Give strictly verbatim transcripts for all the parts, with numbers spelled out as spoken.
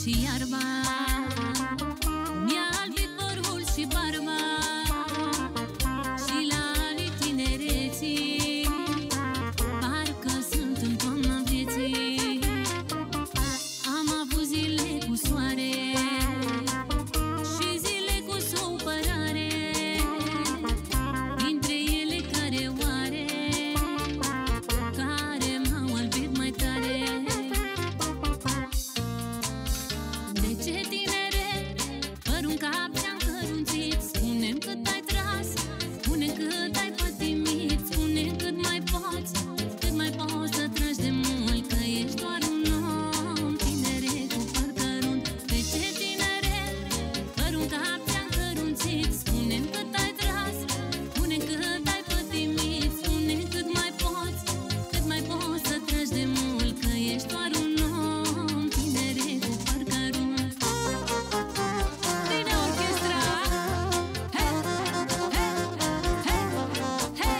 și iarba, mi-a albit părul și barba, și la anii tinereții parcă sunt în toamna vieții. Am avut zile cu soare și zile cu supărare, dintre ele care oare, care m-au albit mai tare. De ce tinere, părul în cap ți-am cărunțit? Spune-mi cât ai tras, spune cât ai pătimit, spune cât mai poți, cât mai poți să tragi de mult, că ești doar un om, tinere cu păr cărunt. De ce tinere, părul în cap ți-am cărunțit? Spune-mi cât ai tras, spune cât ai pătimit, spune cât mai poți, cât mai poți să tragi de mult, că ești doar un om, tinere cu păr cărunt. Bine orchestra! He, he, he, he!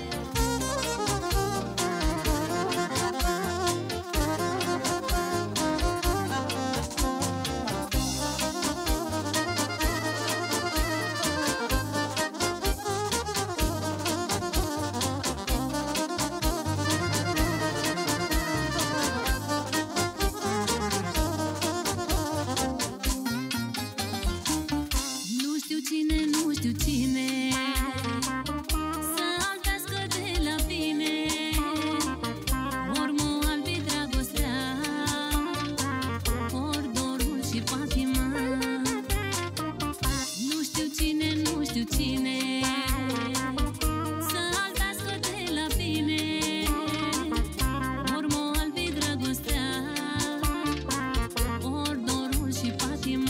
Nu știu cine, nu știu cine să albească de la bine, ori m-o albi dragostea, ori dorul și patima. Nu știu cine, nu știu cine să albească de la bine, ori m-o albi dragostea, ori dorul și patima.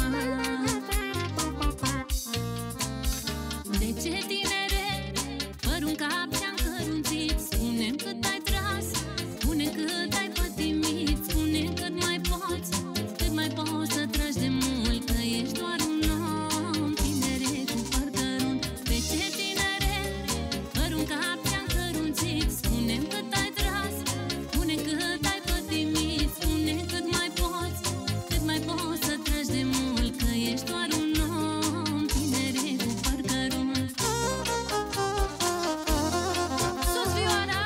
De ce tinere, părul în cap ți-am cărunțit? Spune-mi cât ai tras, spune cât ai pătimit, spune cât mai poți, cât mai poți să tragi de mult, că ești doar un om, tinere cu păr cărunt. De ce tinere, părul în cap ți-am cărunțit? Spune-mi cât ai tras, spune cât ai pătimit, spune cât mai poți, cât mai poți să tragi de mult, că ești doar un om, tinere cu păr cărunt. Sus vioara!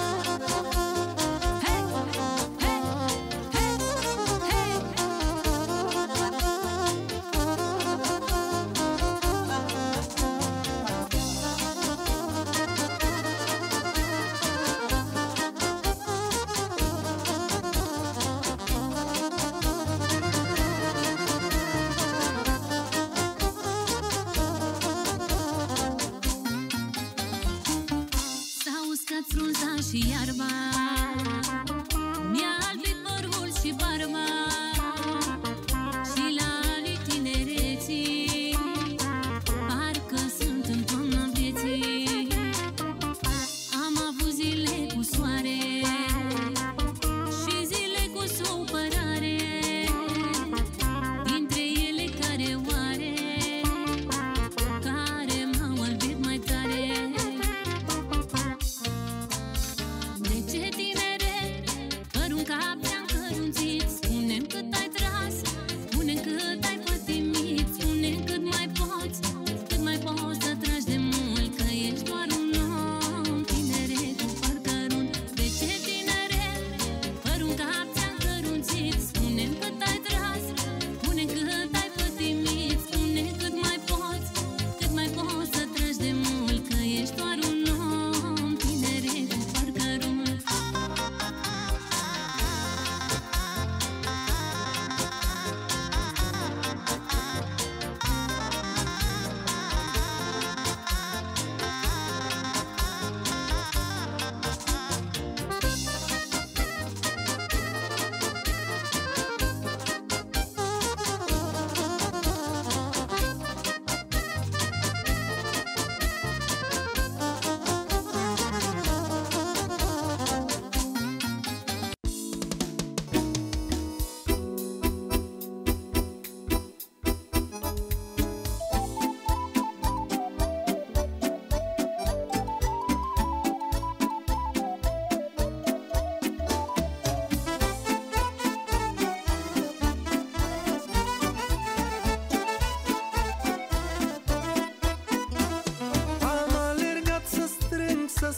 Hei, hei, hei, hei! S-a uscat frunza și iarba, mi-a albit părul și barba, și la anii tinereții parcă sunt în toamna vieții. Am avut zile cu soare și zile cu supărare, dintre ele care oare, care m-au albit mai tare. De ce tine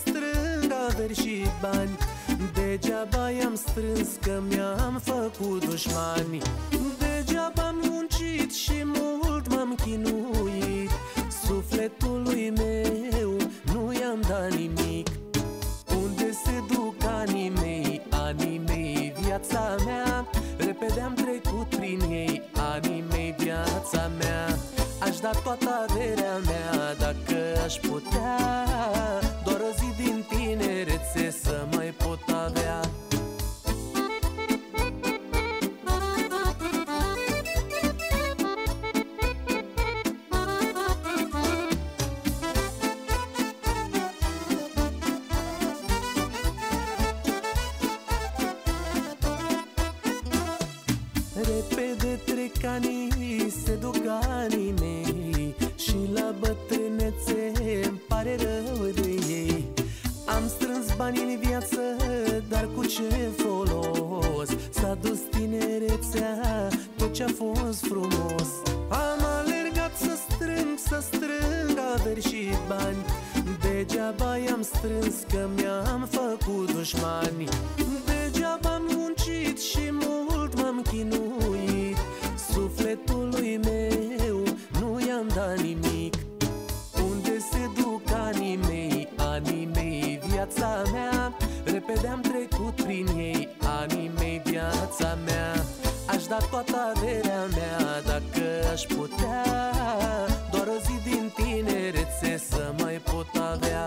strâng averi și bani, degeaba i-am strâns că mi-am făcut dușmani. Degeaba am muncit și mult m-am chinuit, sufletului meu nu i-am dat nimic. Unde se duc anii mei, anii mei, viața mea? Repede am trecut prin ei, anii mei, viața mea. Aș da toată averea mea dacă aș putea, doar o zi din tinerețe să mai pot avea. Repede trec anii, se duc anii mei, și la bătrânețe îmi pare rău de ei. Am strâns bani în viață, dar cu ce folos? S-a dus tinerețea, tot ce-a fost frumos. Am alergat să strâng, să strâng averi și bani, degeaba i-am strâns că mi-am făcut dușmani. Degeaba am muncit și mult m-am chinuit, sufletului meu nu i-am dat nimic. Unde se duc anii mei, anii mei, viața mea? Repede am trecut prin ei, anii mei, viața mea. Aș da toată averea mea dacă aș putea, doar o zi din tinerețe să mai pot avea.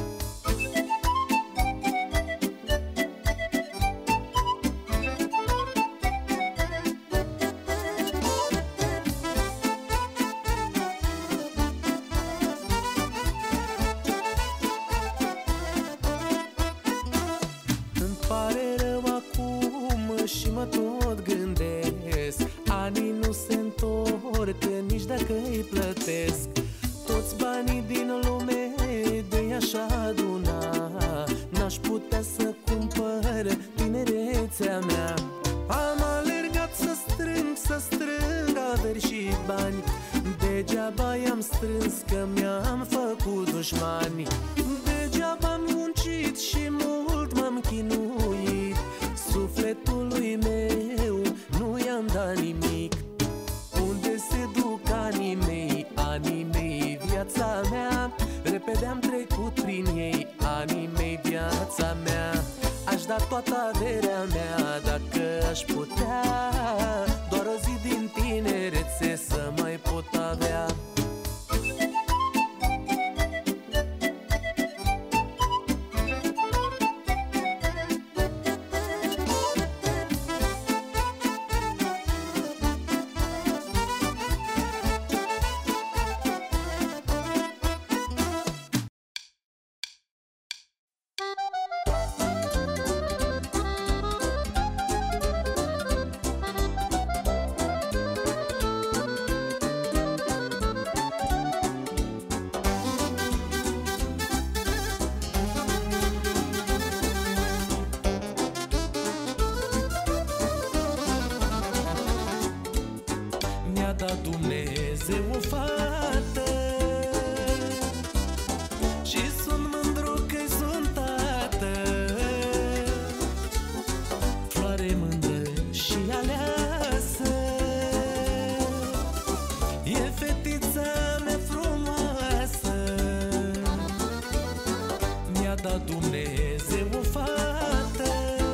Pare rău acum și mă tot gândesc, anii nu se întorc nici dacă îi plătesc. Toți banii din lume de aș aduna, n-aș putea să cumpăr tinerețea mea. Am alergat să strâng, să strâng averi și bani, degeaba i-am strâns că mi-am făcut dușmani. Degeaba am muncit și mult m-am chinuit, sufletului meu nu i-am dat nimic. Unde se duc anii mei, anii mei, viața mea? Repede am trecut prin ei, anii mei, viața mea. Aș da toată averea mea dacă aș putea, doar o zi din tinerețe să mai pot avea. Mi-a dat Dumnezeu o fată și sunt mândru că-i sunt tată. Floare mândră și aleasă, e fetița mea frumoasă. Mi-a dat Dumnezeu o fată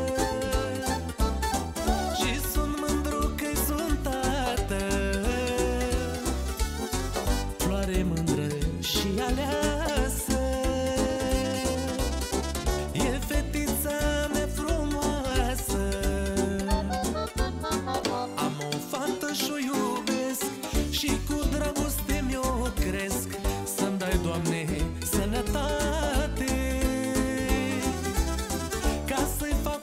și sunt mândru că-i sunt tată. Floare mândră și aleasă, e fetița mea frumoasă. Am o fată și-o iubesc și cu dragoste mi-o cresc. Să-mi dai, Doamne, sănătate, ca să-i fac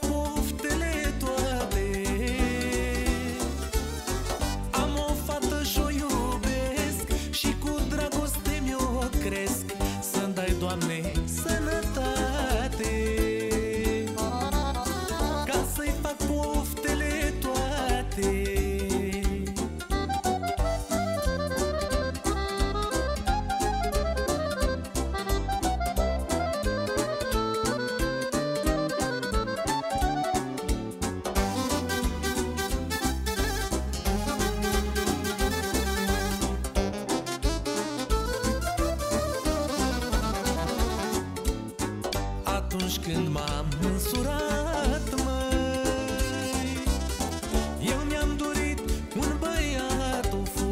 Atunci când m-am însurat, măi, eu mi-am dorit un băiat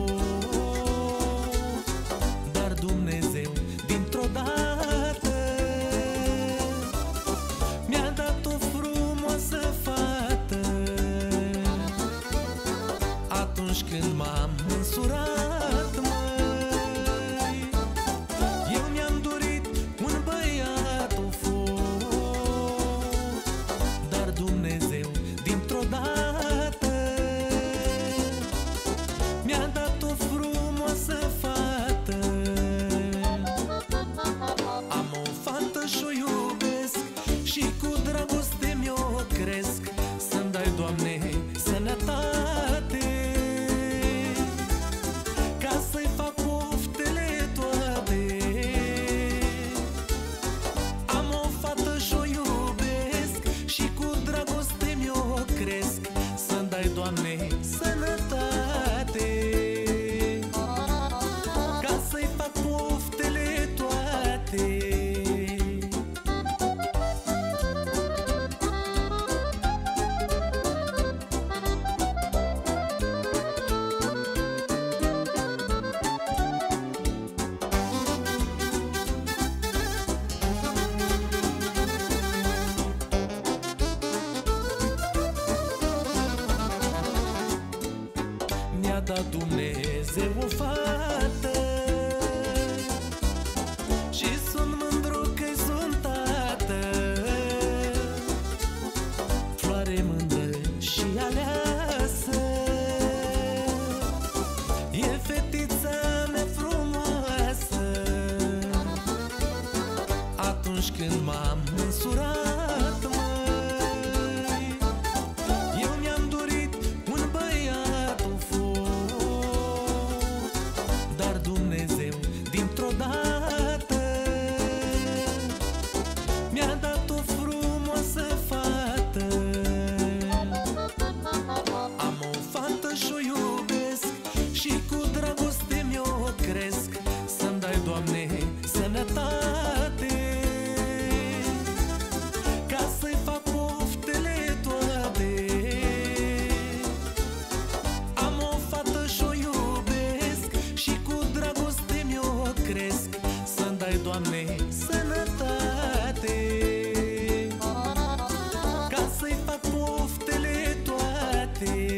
ufos, dar Dumnezeu dintr-o dată mi-a dat o frumoasă fată. Atunci când m-am însurat, măi, eu mi-am dorit un băiat ufos, dar Dumnezeu dintr-o dată mi-a dat o frumoasă fată. Am o fată și-o iubesc și cu dragoste mi-o cresc. Să-mi dai, Doamne, sănătate ca să-i fac poftele toate. Am o fată și-o iubesc și cu dragoste mi-o cresc. Să-mi dai, Doamne, sănătate ca să-i fac poftele toate. Mi-a dat Dumnezeu o fată și sunt mândru că-i sunt tată. Floare mândră și aleasă, e fetița mea frumoasă. Atunci când m-am însurat, măi, eu mi-am dorit un băiat ufos, dar Dumnezeu dintr-o dată mi-a dat o frumoasă fată. Am o fată și-o iubesc și cu dragoste mi-o cresc. Să-mi dai, Doamne, sănătate ca să-i fac poftele toate. Am o fată și-o iubesc și cu dragoste mi-o cresc. Să-mi dai, Doamne, sănătate ca să-i fac poftele toate.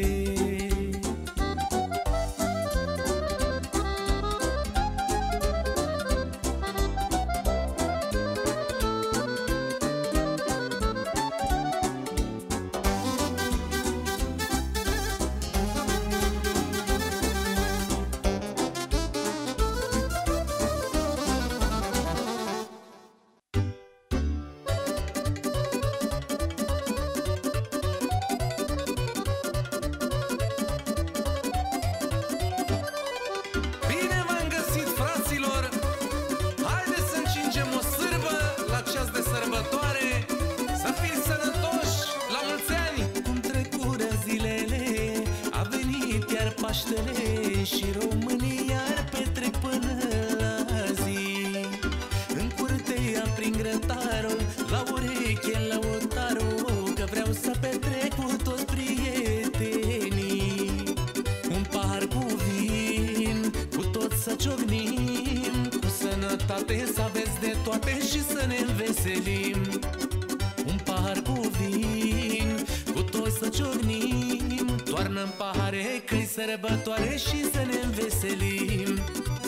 Bine v-am găsit, fraților! Haideți să încingem o sârbă la ceas de sărbătoare. Să fiți sănătoși, la mulți ani! Cum trecură zilele, a venit iar Paștele și românii iar petrec până la zi. În curte aprind grătarul, la ureche lăutarul, că vreau să petrec cu toți prietenii. Un pahar cu vin, cu toți să ciocnim, cu sănătate să aveți de toate și să ne înveselim. Un pahar cu vin, cu toți să ciocnim, toarnă-n pahare că-i sărbătoare și să ne înveselim.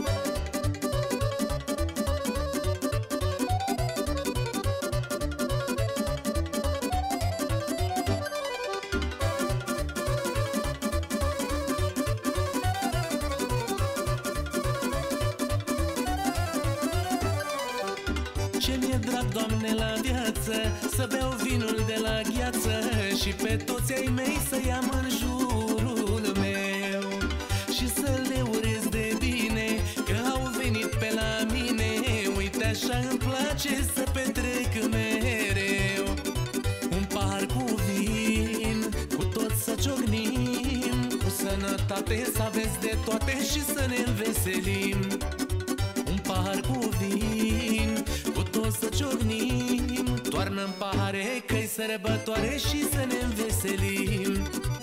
Ce mi-e drag, Doamne, la viață, să beau vinul de la gheață și pe toți ai mei să i-am în jurul meu și să le urez de bine că au venit pe la mine. Uite, așa îmi place să petrec mereu. Un pahar cu vin, cu toți să ciocnim, cu sănătate să aveți de toate și să ne înveselim. Un pahar cu vin, cu toți să ciocnim, toarnă-n pahare, că-i sărbătoare și să ne înveselim.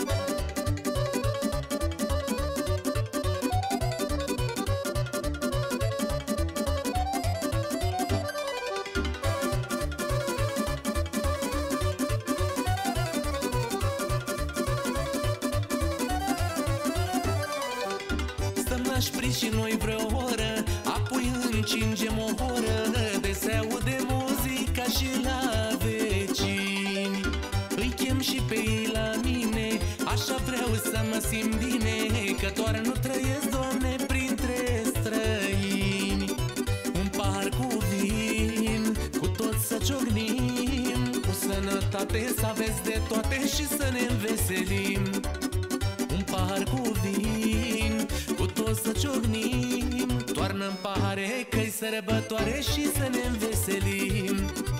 La șpriț și noi vreo oră, apoi încingem o oră, de se aude muzica și la vecini. Îi chem și pe ei la mine, așa vreau să mă simt bine, că doar nu trăiesc, Doamne, printre străini. Un pahar cu vin, cu toți să ciocnim, cu sănătate să aveți de toate și să ne înveselim. Un pahar cu vin, cu toți să ciocnim, toarnă-n pahare, că-i sărbătoare și să ne înveselim.